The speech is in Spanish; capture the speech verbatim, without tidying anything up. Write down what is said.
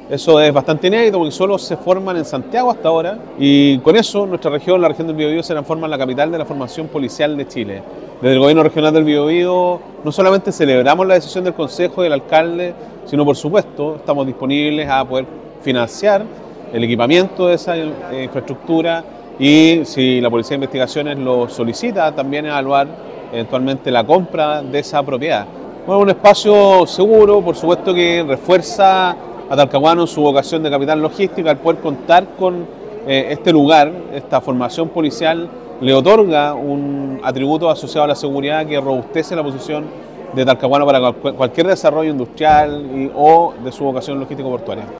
Eso es bastante inédito porque solo se forman en Santiago hasta ahora y con eso nuestra región, la región del Biobío, se transforma en la capital de la formación policial de Chile. Desde el gobierno regional del Biobío no solamente celebramos la decisión del Consejo y del alcalde, sino por supuesto estamos disponibles a poder financiar el equipamiento de esa eh, infraestructura y si la Policía de Investigaciones lo solicita, también evaluar eventualmente la compra de esa propiedad. Bueno, un espacio seguro, por supuesto que refuerza a Talcahuano en su vocación de capital logística, al poder contar con eh, este lugar, esta formación policial, le otorga un atributo asociado a la seguridad que robustece la posición de Talcahuano para cualquier desarrollo industrial y, o de su vocación logístico-portuaria.